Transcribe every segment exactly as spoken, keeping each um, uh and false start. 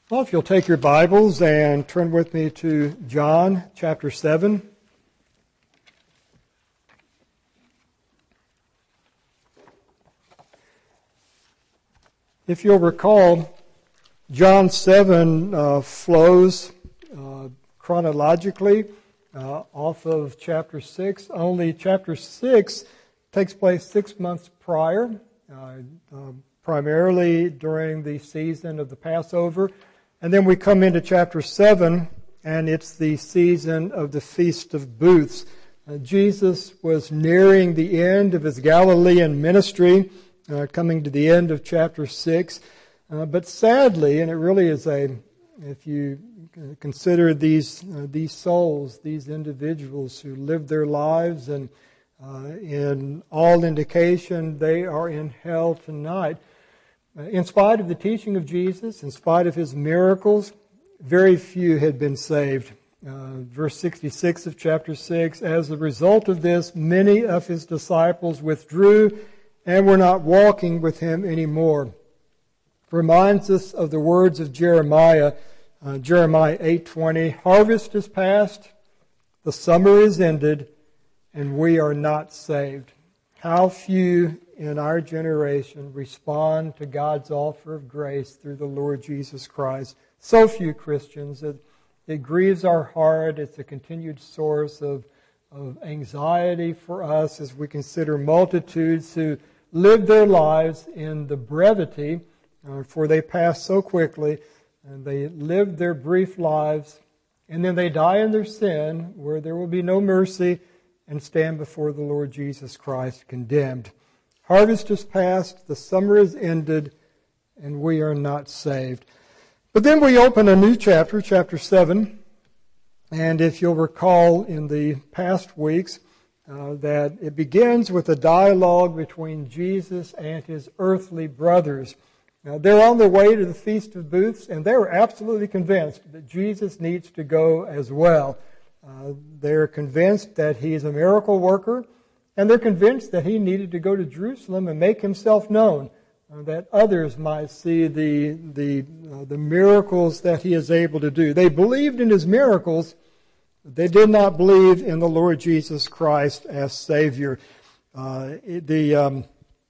Well, if you'll take your Bibles and turn with me to John chapter seven. If you'll recall, John seven uh, flows uh, chronologically uh, off of chapter six. Only chapter six takes place six months prior, uh, uh, primarily during the season of the Passover. And then we come into chapter seven, and it's the season of the Feast of Booths. Uh, Jesus was nearing the end of his Galilean ministry, uh, coming to the end of chapter six. Uh, but sadly, and it really is a, if you consider these uh, these souls, these individuals who live their lives, and uh, in all indication they are in hell tonight. In spite of the teaching of Jesus, in spite of his miracles, very few had been saved. Uh, verse sixty-six of chapter six, as a result of this, many of his disciples withdrew and were not walking with him anymore. It reminds us of the words of Jeremiah, uh, Jeremiah eight twenty, harvest is past, the summer is ended, and we are not saved. How few in our generation respond to God's offer of grace through the Lord Jesus Christ. So few Christians. It, it grieves our heart. It's a continued source of, of anxiety for us as we consider multitudes who live their lives in the brevity, uh, for they pass so quickly, and they live their brief lives, and then they die in their sin, where there will be no mercy, and stand before the Lord Jesus Christ condemned. Harvest is past, the summer is ended, and we are not saved. But then we open a new chapter, chapter seven, and if you'll recall in the past weeks, uh, that it begins with a dialogue between Jesus and his earthly brothers. Now, they're on their way to the Feast of Booths, and they were absolutely convinced that Jesus needs to go as well. Uh, they're convinced that he's a miracle worker, and they're convinced that he needed to go to Jerusalem and make himself known, uh, that others might see the the uh, the miracles that he is able to do. They believed in his miracles, but they did not believe in the Lord Jesus Christ as Savior. Uh, the um,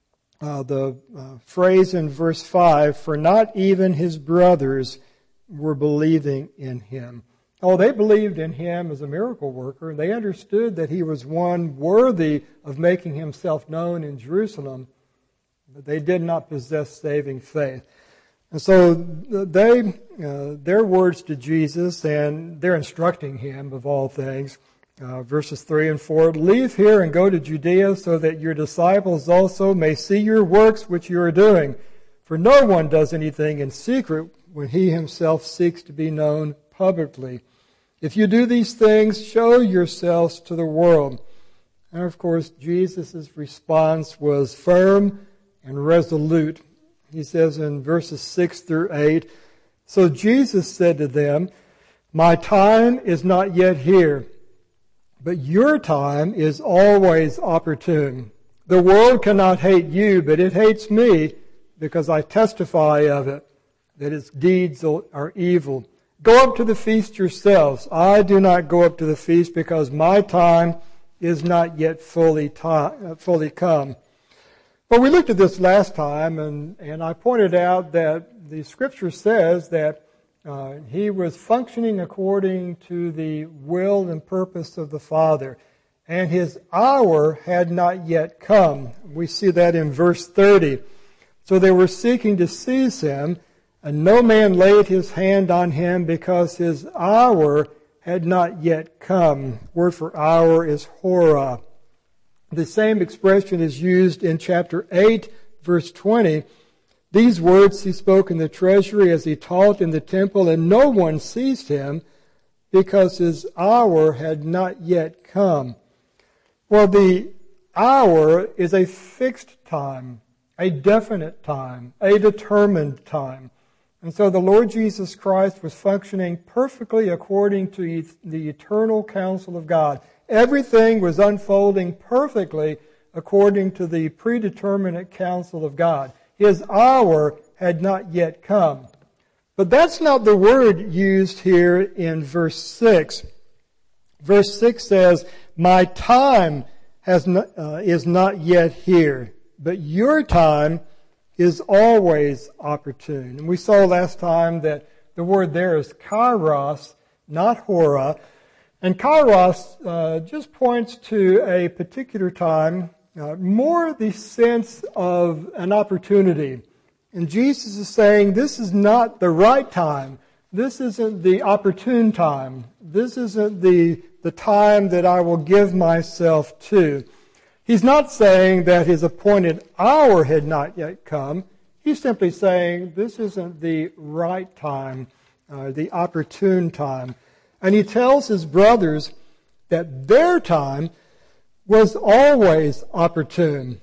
uh, the uh, phrase in verse five, for not even his brothers were believing in him. Oh, they believed in him as a miracle worker. They understood that he was one worthy of making himself known in Jerusalem, but they did not possess saving faith. And so they, uh, their words to Jesus, and they're instructing him of all things, uh, verses three and four, leave here and go to Judea so that your disciples also may see your works which you are doing. For no one does anything in secret when he himself seeks to be known publicly. If you do these things, show yourselves to the world. And of course, Jesus' response was firm and resolute. He says in verses six through eight, so Jesus said to them, my time is not yet here, but your time is always opportune. The world cannot hate you, but it hates me because I testify of it, that its deeds are evil. Go up to the feast yourselves. I do not go up to the feast because my time is not yet fully time, fully come. Well, we looked at this last time, and, and I pointed out that the Scripture says that uh, he was functioning according to the will and purpose of the Father, and his hour had not yet come. We see that in verse thirty. So they were seeking to seize him, and no man laid his hand on him because his hour had not yet come. Word for hour is hora. The same expression is used in chapter eight, verse twenty. These words he spoke in the treasury as he taught in the temple, and no one seized him because his hour had not yet come. Well, the hour is a fixed time, a definite time, a determined time. And so the Lord Jesus Christ was functioning perfectly according to the eternal counsel of God. Everything was unfolding perfectly according to the predeterminate counsel of God. His hour had not yet come. But that's not the word used here in verse six. Verse six says, my time has not, uh, is not yet here, but your time is always opportune. And we saw last time that the word there is kairos, not hora. And kairos uh, just points to a particular time, uh, more the sense of an opportunity. And Jesus is saying, this is not the right time. This isn't the opportune time. This isn't the, the time that I will give myself to. He's not saying that his appointed hour had not yet come. He's simply saying this isn't the right time, uh, the opportune time. And he tells his brothers that their time was always opportune.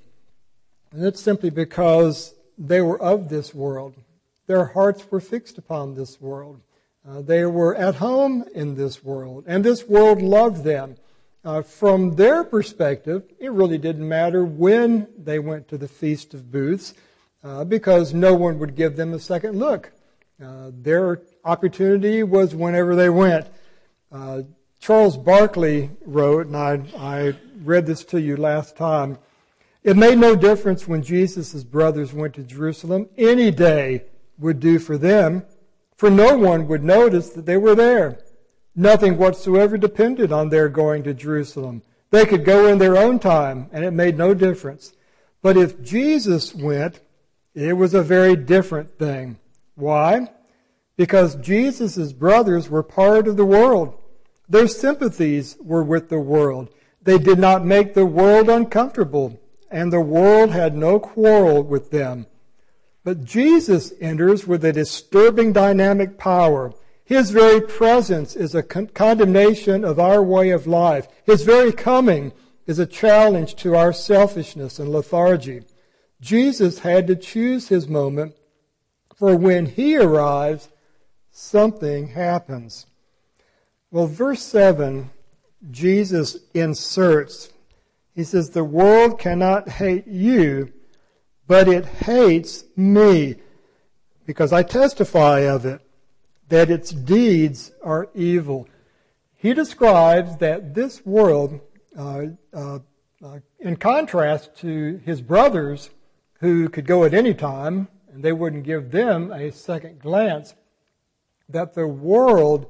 And that's simply because they were of this world. Their hearts were fixed upon this world. Uh, they were at home in this world, and this world loved them. Uh, from their perspective, it really didn't matter when they went to the Feast of Booths, uh, because no one would give them a second look. Uh, their opportunity was whenever they went. Uh, Charles Barkley wrote, and I, I read this to you last time, it made no difference when Jesus' brothers went to Jerusalem. Any day would do for them, for no one would notice that they were there. Nothing whatsoever depended on their going to Jerusalem. They could go in their own time, and it made no difference. But if Jesus went, it was a very different thing. Why? Because Jesus' brothers were part of the world. Their sympathies were with the world. They did not make the world uncomfortable, and the world had no quarrel with them. But Jesus enters with a disturbing dynamic power. His very presence is a con- condemnation of our way of life. His very coming is a challenge to our selfishness and lethargy. Jesus had to choose his moment, for when he arrives, something happens. Well, verse seven, Jesus inserts. He says, the world cannot hate you, but it hates me, because I testify of it, that its deeds are evil. He describes that this world, uh, uh, uh, in contrast to his brothers, who could go at any time, and they wouldn't give them a second glance, that the world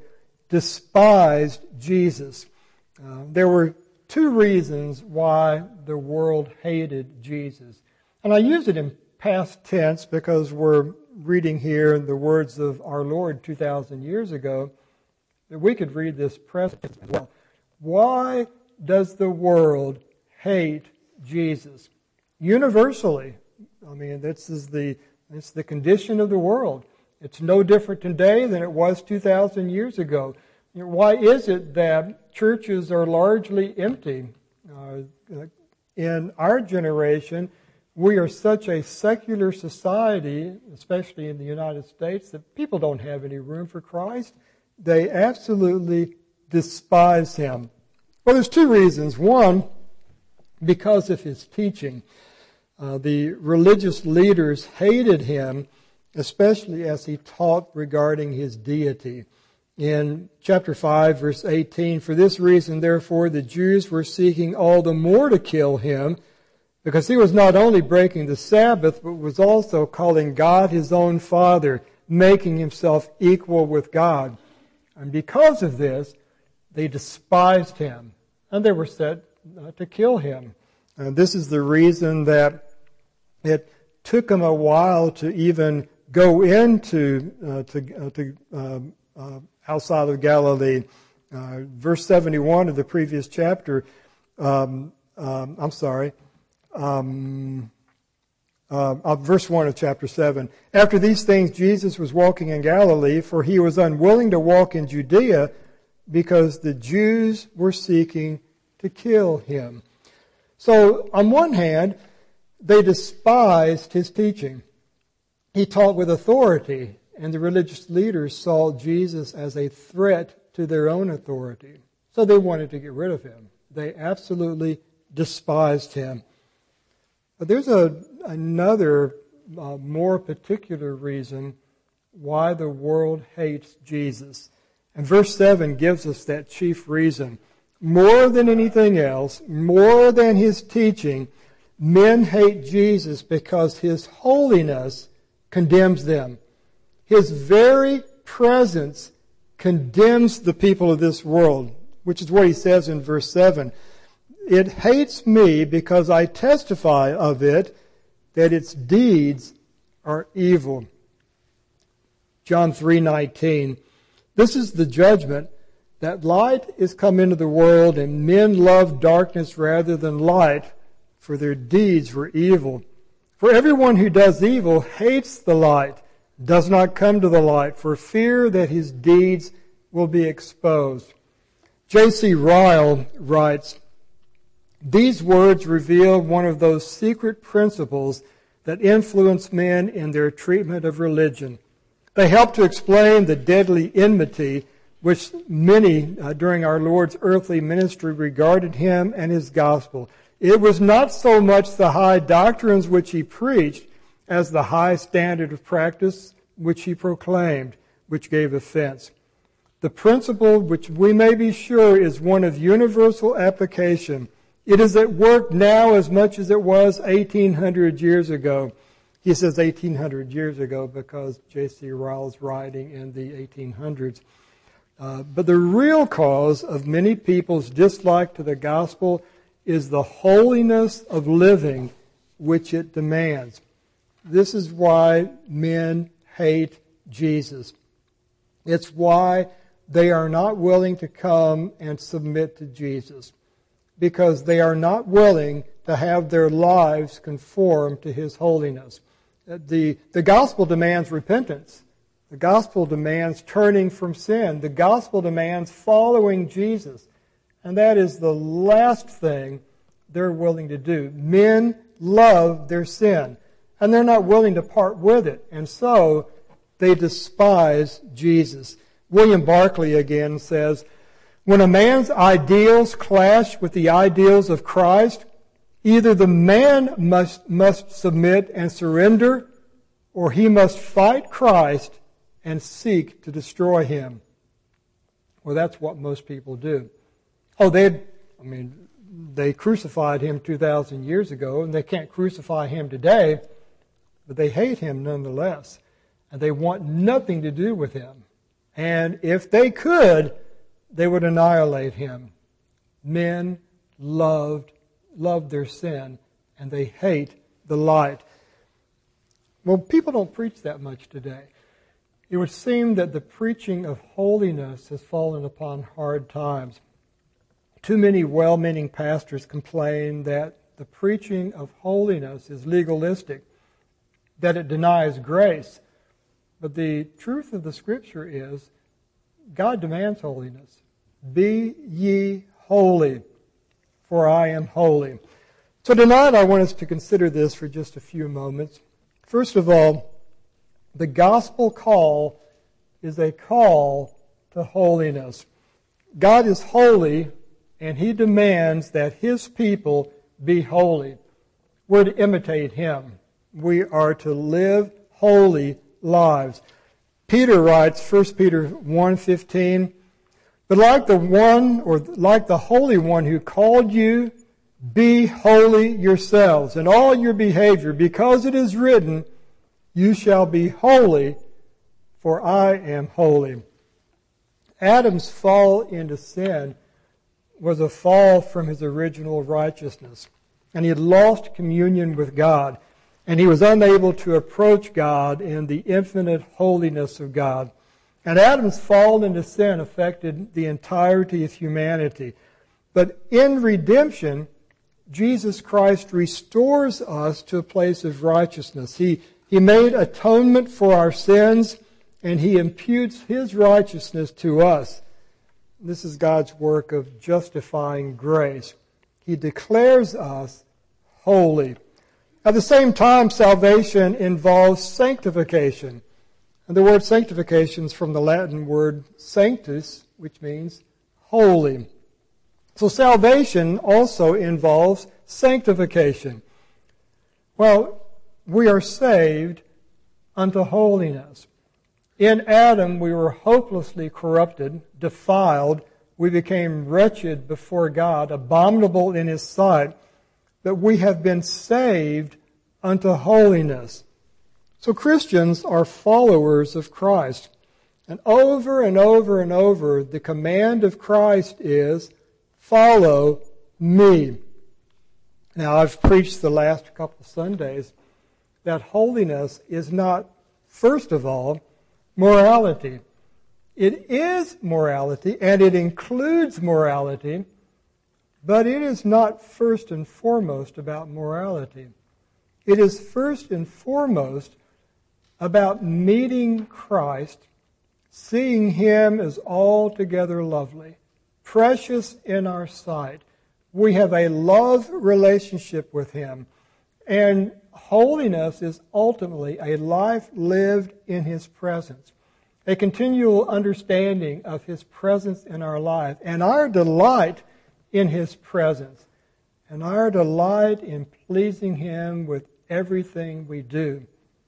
despised Jesus. Uh, there were two reasons why the world hated Jesus. And I use it in past tense because we're reading here the words of our Lord two thousand years ago, that we could read this present as well. Why does the world hate Jesus? Universally. I mean, this is the, it's the condition of the world. It's no different today than it was two thousand years ago. You know, why is it that churches are largely empty? Uh, in our generation, we are such a secular society, especially in the United States, that people don't have any room for Christ. They absolutely despise him. Well, there's two reasons. One, because of his teaching. Uh, the religious leaders hated him, especially as he taught regarding his deity. In chapter five, verse eighteen, for this reason, therefore, the Jews were seeking all the more to kill him, because he was not only breaking the Sabbath, but was also calling God his own Father, making himself equal with God. And because of this, they despised him, and they were set uh, to kill him. And this is the reason that it took him a while to even go into uh, to, uh, to uh, uh, outside of Galilee. Uh, verse seventy-one of the previous chapter. Um, um, I'm sorry. Um, uh, uh, verse one of chapter seven. After these things, Jesus was walking in Galilee, for he was unwilling to walk in Judea, because the Jews were seeking to kill him. So, on one hand, they despised his teaching. He taught with authority, and the religious leaders saw Jesus as a threat to their own authority. So they wanted to get rid of him. They absolutely despised him. But there's a, another uh, more particular reason why the world hates Jesus. And verse seven gives us that chief reason. More than anything else, more than his teaching, men hate Jesus because his holiness condemns them. His very presence condemns the people of this world, which is what he says in verse seven. It hates me because I testify of it that its deeds are evil. John three nineteen. This is the judgment, that light is come into the world, and men love darkness rather than light, for their deeds were evil. For everyone who does evil hates the light, does not come to the light, for fear that his deeds will be exposed. J C Ryle writes, these words reveal one of those secret principles that influence men in their treatment of religion. They help to explain the deadly enmity which many uh, during our Lord's earthly ministry regarded him and his gospel. It was not so much the high doctrines which he preached as the high standard of practice which he proclaimed, which gave offense. The principle, which we may be sure is one of universal application, it is at work now as much as it was eighteen hundred years ago. He says eighteen hundred years ago because J C Ryle is writing in the eighteen hundreds. Uh, but the real cause of many people's dislike to the gospel is the holiness of living which it demands. This is why men hate Jesus. It's why they are not willing to come and submit to Jesus, because they are not willing to have their lives conform to his holiness. The, the gospel demands repentance. The gospel demands turning from sin. The gospel demands following Jesus. And that is the last thing they're willing to do. Men love their sin, and they're not willing to part with it. And so they despise Jesus. William Barclay again says, when a man's ideals clash with the ideals of Christ, either the man must, must submit and surrender, or he must fight Christ and seek to destroy him. Well, that's what most people do. Oh, they, I mean, they crucified him two thousand years ago, and they can't crucify him today, but they hate him nonetheless, and they want nothing to do with him. And if they could, they would annihilate him. Men loved, loved their sin, and they hate the light. Well, people don't preach that much today. It would seem that the preaching of holiness has fallen upon hard times. Too many well-meaning pastors complain that the preaching of holiness is legalistic, that it denies grace. But the truth of the Scripture is God demands holiness. Be ye holy, for I am holy. So tonight I want us to consider this for just a few moments. First of all, the gospel call is a call to holiness. God is holy, and he demands that his people be holy. We're to imitate him. We are to live holy lives. Peter writes, First Peter one fifteen, but like the one, or like the Holy One who called you, be holy yourselves in all your behavior, because it is written, you shall be holy, for I am holy. Adam's fall into sin was a fall from his original righteousness, and he had lost communion with God, and he was unable to approach God in the infinite holiness of God. And Adam's fall into sin affected the entirety of humanity. But in redemption, Jesus Christ restores us to a place of righteousness. He He made atonement for our sins, and he imputes his righteousness to us. This is God's work of justifying grace. He declares us holy. At the same time, salvation involves sanctification. And the word sanctification is from the Latin word sanctus, which means holy. So salvation also involves sanctification. Well, we are saved unto holiness. In Adam, we were hopelessly corrupted, defiled. We became wretched before God, abominable in His sight. But we have been saved unto holiness. So Christians are followers of Christ. And over and over and over, the command of Christ is, follow me. Now, I've preached the last couple of Sundays that holiness is not, first of all, morality. It is morality, and it includes morality, but it is not first and foremost about morality. It is first and foremost about meeting Christ, seeing Him as altogether lovely, precious in our sight. We have a love relationship with Him, and holiness is ultimately a life lived in His presence, a continual understanding of His presence in our life, and our delight in His presence, and our delight in pleasing Him with everything we do.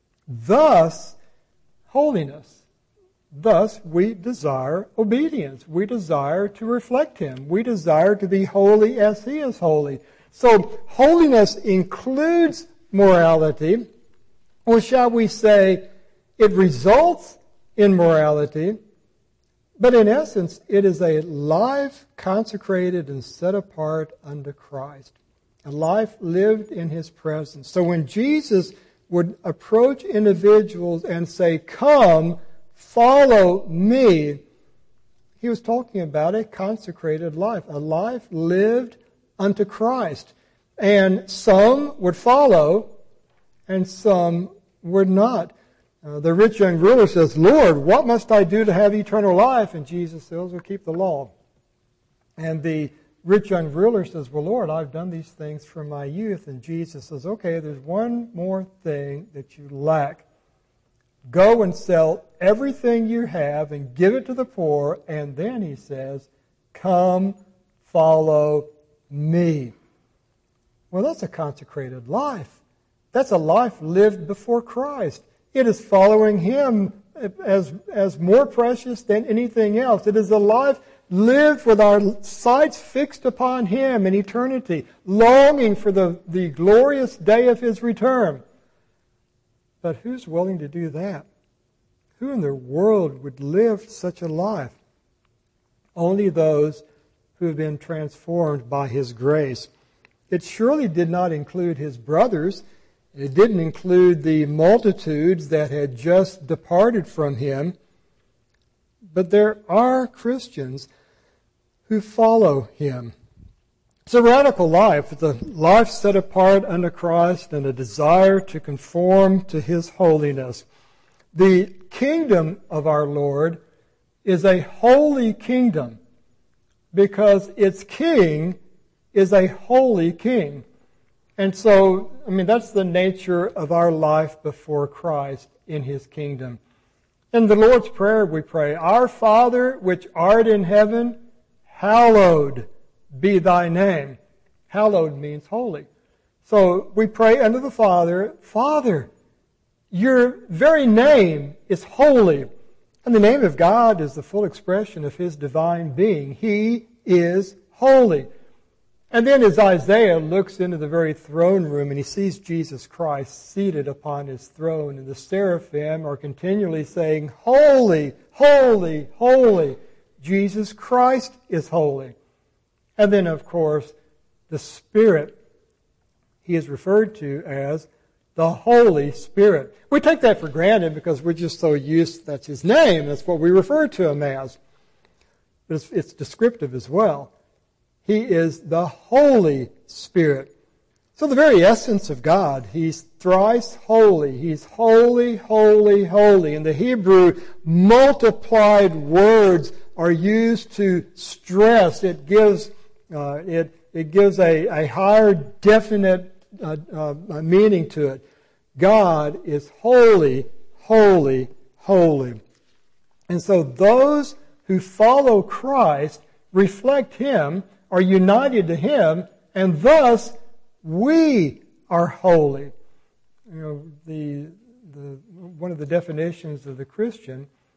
Thus, holiness. Thus, we desire obedience. We desire to reflect Him. We desire to be holy as He is holy. So, holiness includes morality, or shall we say, it results in morality, but in essence, it is a life consecrated and set apart unto Christ, a life lived in His presence. So when Jesus would approach individuals and say, come, follow me, He was talking about a consecrated life, a life lived unto Christ. And some would follow, and some would not. Uh, the rich young ruler says, Lord, what must I do to have eternal life? And Jesus says, well, keep the law. And the rich young ruler says, well, Lord, I've done these things from my youth. And Jesus says, okay, there's one more thing that you lack. Go and sell everything you have and give it to the poor. And then He says, come, follow me. Well, that's a consecrated life. That's a life lived before Christ. It is following Him as, as more precious than anything else. It is a life lived with our sights fixed upon Him in eternity, longing for the, the glorious day of His return. But who's willing to do that? Who in the world would live such a life? Only those who have been transformed by His grace. It surely did not include His brothers. It didn't include the multitudes that had just departed from Him. But there are Christians who follow Him. It's a radical life. It's a life set apart unto Christ and a desire to conform to His holiness. The kingdom of our Lord is a holy kingdom because its king is a holy king. And so, I mean, that's the nature of our life before Christ in His kingdom. In the Lord's Prayer we pray, Our Father which art in heaven, hallowed be Thy name. Hallowed means holy. So we pray unto the Father, Father, Your very name is holy. And the name of God is the full expression of His divine being. He is holy. And then as Isaiah looks into the very throne room and he sees Jesus Christ seated upon His throne, and the seraphim are continually saying, Holy, holy, holy. Jesus Christ is holy. And then, of course, the Spirit He is referred to as the Holy Spirit. We take that for granted because we're just so used, that's His name, that's what we refer to Him as. But it's, it's descriptive as well. He is the Holy Spirit. So the very essence of God, He's thrice holy. He's holy, holy, holy. In the Hebrew, multiplied words are used to stress. It gives uh, it it gives a, a higher definite uh, uh, meaning to it. God is holy, holy, holy. And so those who follow Christ reflect Him, are united to Him, and thus we are holy. You know, the, the one of the definitions of the Christian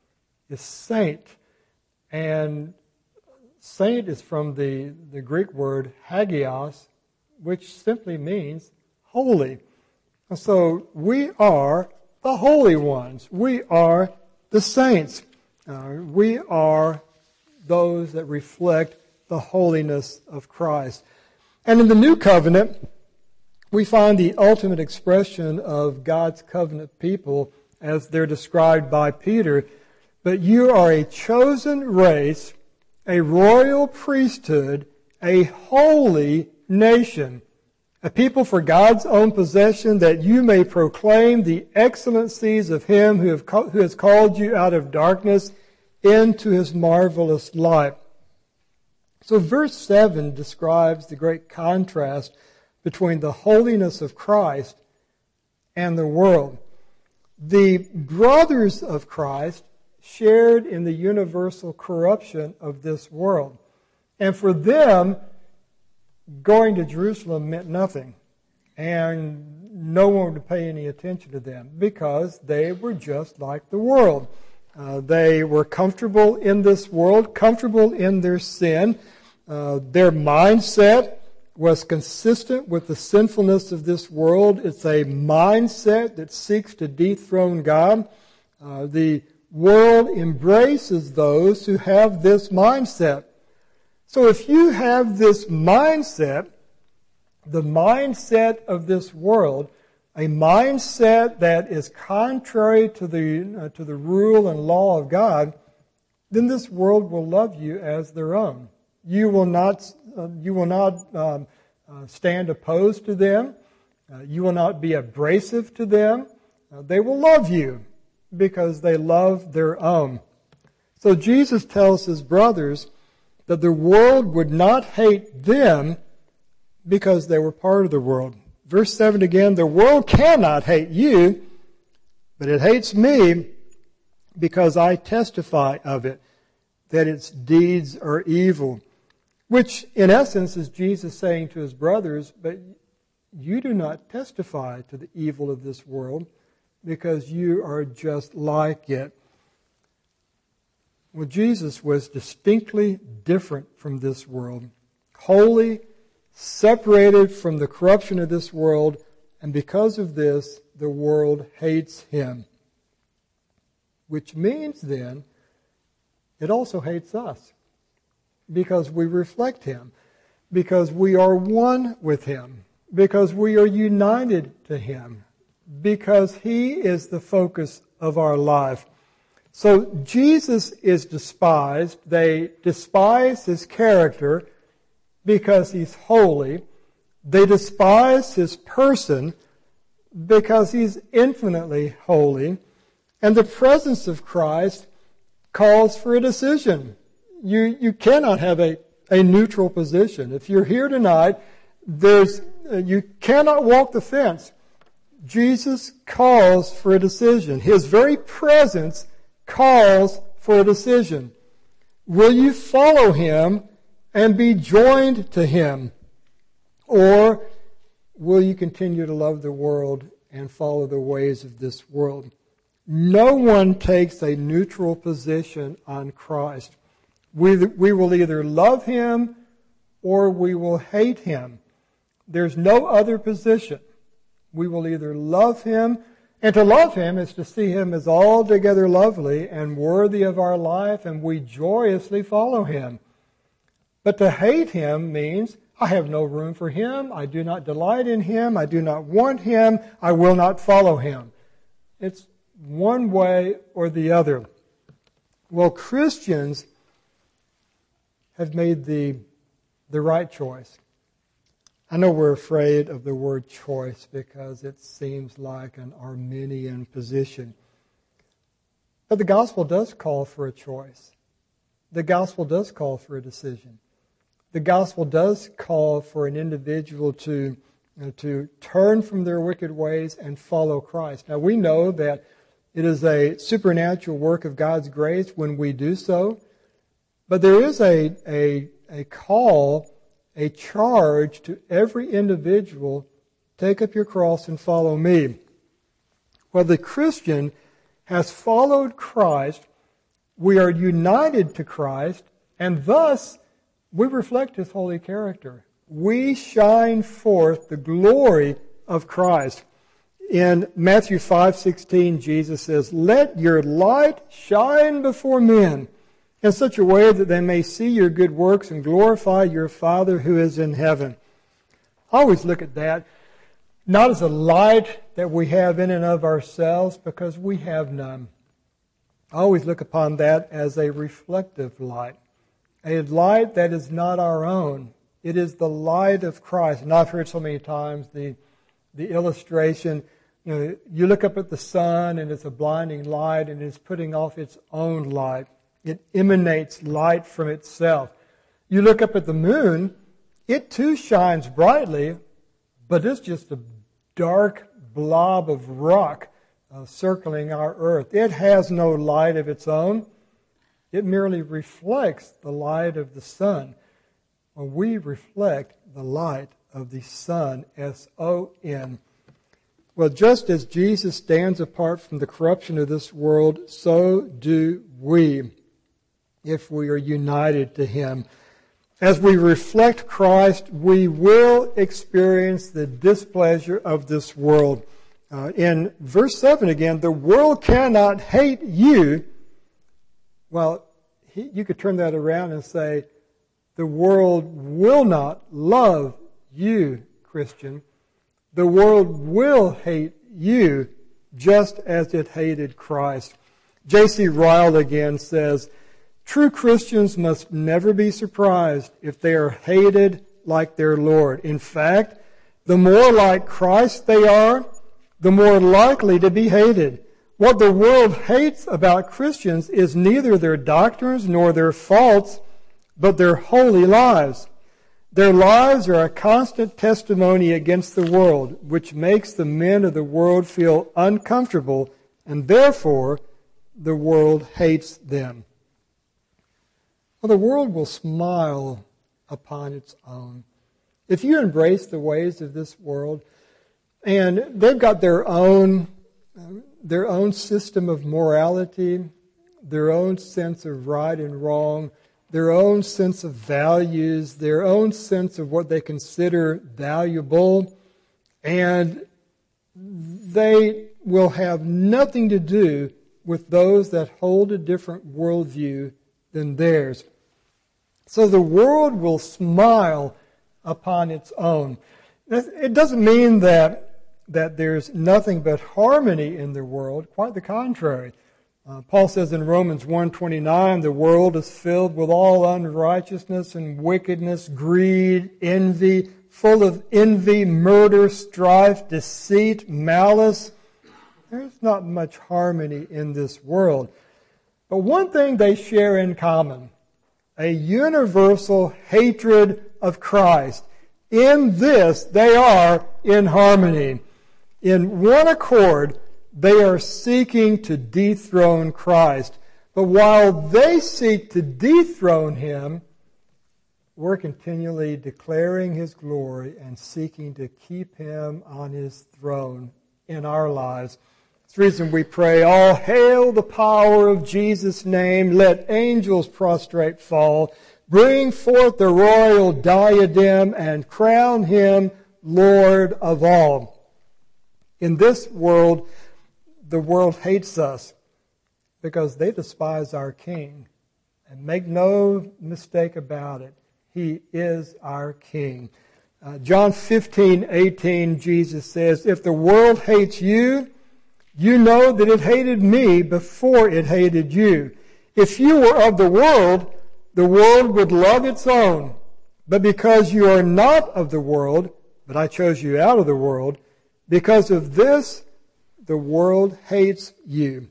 is saint. And saint is from the, the Greek word hagios, which simply means holy. And so we are the holy ones. We are the saints. Uh, we are those that reflect the holiness of Christ. And in the New Covenant, we find the ultimate expression of God's covenant people as they're described by Peter. But you are a chosen race, a royal priesthood, a holy nation, a people for God's own possession, that you may proclaim the excellencies of Him who, have, who has called you out of darkness into His marvelous light. So verse seven describes the great contrast between the holiness of Christ and the world. The brothers of Christ shared in the universal corruption of this world. And for them, going to Jerusalem meant nothing. And no one would pay any attention to them because they were just like the world. Uh, they were comfortable in this world, comfortable in their sin. Uh, their mindset was consistent with the sinfulness of this world. It's a mindset that seeks to dethrone God. Uh, the world embraces those who have this mindset. So if you have this mindset, the mindset of this world, a mindset that is contrary to the uh, to the rule and law of God, then this world will love you as their own. You will not uh, you will not um, uh, stand opposed to them. Uh, you will not be abrasive to them. Uh, they will love you because they love their own. So Jesus tells his brothers that the world would not hate them because they were part of the world. Verse seven again, the world cannot hate you, but it hates me because I testify of it, that its deeds are evil. Which, in essence, is Jesus saying to his brothers, but you do not testify to the evil of this world because you are just like it. Well, Jesus was distinctly different from this world, holy, separated from the corruption of this world, and because of this, the world hates him. Which means then, it also hates us, because we reflect him, because we are one with him, because we are united to him, because he is the focus of our life. So Jesus is despised. They despise his character because he's holy. They despise his person because he's infinitely holy. And the presence of Christ calls for a decision. You, you cannot have a, a neutral position. If you're here tonight, there's, uh, you cannot walk the fence. Jesus calls for a decision. His very presence calls for a decision. Will you follow him and be joined to him? Or will you continue to love the world and follow the ways of this world? No one takes a neutral position on Christ. We, we will either love him or we will hate him. There's no other position. We will either love him, and to love him is to see him as altogether lovely and worthy of our life, and we joyously follow him. But to hate him means I have no room for him, I do not delight in him, I do not want him, I will not follow him. It's one way or the other. Well, Christians have made the, the right choice. I know we're afraid of the word choice because it seems like an Arminian position. But the gospel does call for a choice. The gospel does call for a decision. The gospel does call for an individual to, you know, to turn from their wicked ways and follow Christ. Now we know that it is a supernatural work of God's grace when we do so. But there is a, a, a call, a charge to every individual, take up your cross and follow me. Well, the Christian has followed Christ we are united to Christ, and thus we reflect His holy character. We shine forth the glory of Christ. In Matthew five sixteen, Jesus says, "Let your light shine before men in such a way that they may see your good works and glorify your Father who is in heaven." I always look at that not as a light that we have in and of ourselves, because we have none. I always look upon that as a reflective light, a light that is not our own. It is the light of Christ. And I've heard so many times the, the illustration, you know, you look up at the sun and it's a blinding light and it's putting off its own light. It emanates light from itself. You look up at the moon, it too shines brightly, but it's just a dark blob of rock uh, circling our earth. It has no light of its own. It merely reflects the light of the sun. Well, we reflect the light of the sun, S O N. Well, just as Jesus stands apart from the corruption of this world, so do we, if we are united to Him. As we reflect Christ, we will experience the displeasure of this world. Uh, in verse seven again, the world cannot hate you. Well, he, you could turn that around and say, the world will not love you, Christian. The world will hate you just as it hated Christ. J C Ryle again says, true Christians must never be surprised if they are hated like their Lord. In fact, the more like Christ they are, the more likely to be hated. What the world hates about Christians is neither their doctrines nor their faults, but their holy lives. Their lives are a constant testimony against the world, which makes the men of the world feel uncomfortable, and therefore the world hates them. Well, the world will smile upon its own. If you embrace the ways of this world, and they've got their own, their own system of morality, their own sense of right and wrong, their own sense of values, their own sense of what they consider valuable, and they will have nothing to do with those that hold a different worldview than theirs. So the world will smile upon its own. It doesn't mean that, that there's nothing but harmony in the world. Quite the contrary. Uh, Paul says in Romans one twenty-nine, the world is filled with all unrighteousness and wickedness, greed, envy, full of envy, murder, strife, deceit, malice. There's not much harmony in this world. But one thing they share in common, a universal hatred of Christ. In this, they are in harmony. In one accord, they are seeking to dethrone Christ. But while they seek to dethrone Him, we're continually declaring His glory and seeking to keep Him on His throne in our lives. It's the reason we pray, all hail the power of Jesus' name, let angels prostrate fall, bring forth the royal diadem and crown Him Lord of all. In this world, the world hates us because they despise our King. And make no mistake about it, He is our King. Uh, John fifteen eighteen, Jesus says, if the world hates you, you know that it hated me before it hated you. If you were of the world, the world would love its own. But because you are not of the world, but I chose you out of the world, because of this, the world hates you.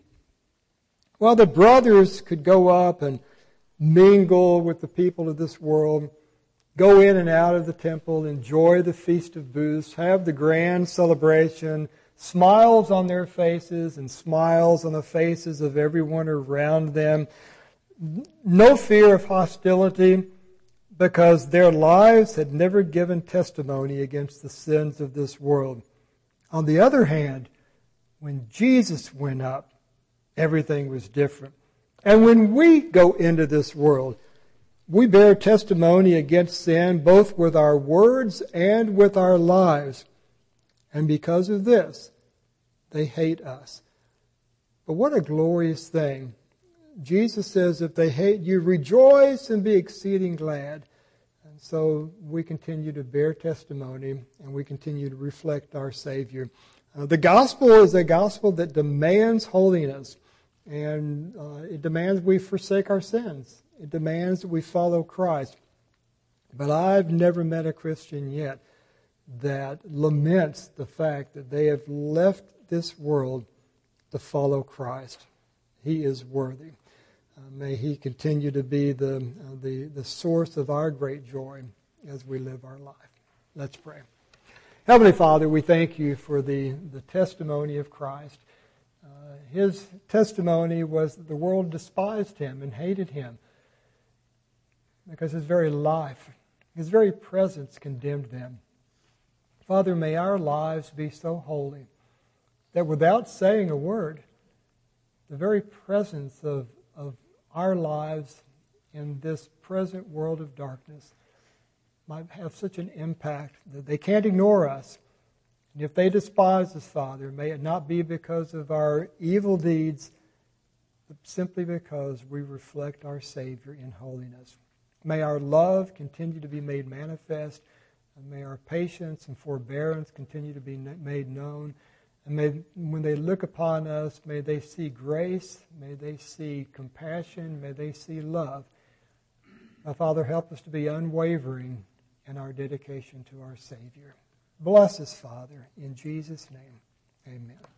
Well, the brothers could go up and mingle with the people of this world, go in and out of the temple, enjoy the Feast of Booths, have the grand celebration, smiles on their faces and smiles on the faces of everyone around them. No fear of hostility because their lives had never given testimony against the sins of this world. On the other hand, when Jesus went up, everything was different. And when we go into this world, we bear testimony against sin both with our words and with our lives. And because of this, they hate us. But what a glorious thing. Jesus says, if they hate you, rejoice and be exceeding glad. And so we continue to bear testimony and we continue to reflect our Savior. Uh, the gospel is a gospel that demands holiness. And uh, it demands we forsake our sins. It demands that we follow Christ. But I've never met a Christian yet that laments the fact that they have left this world to follow Christ. He is worthy. Uh, may He continue to be the, uh, the, the source of our great joy as we live our life. Let's pray. Heavenly Father, we thank You for the, the testimony of Christ. Uh, his testimony was that the world despised Him and hated Him because His very life, His very presence condemned them. Father, may our lives be so holy that without saying a word, the very presence of, of our lives in this present world of darkness might have such an impact that they can't ignore us. And if they despise us, Father, may it not be because of our evil deeds, but simply because we reflect our Savior in holiness. May our love continue to be made manifest, and may our patience and forbearance continue to be made known. And may, when they look upon us, may they see grace, may they see compassion, may they see love. Now, Father, help us to be unwavering in our dedication to our Savior. Bless us, Father, in Jesus' name. Amen.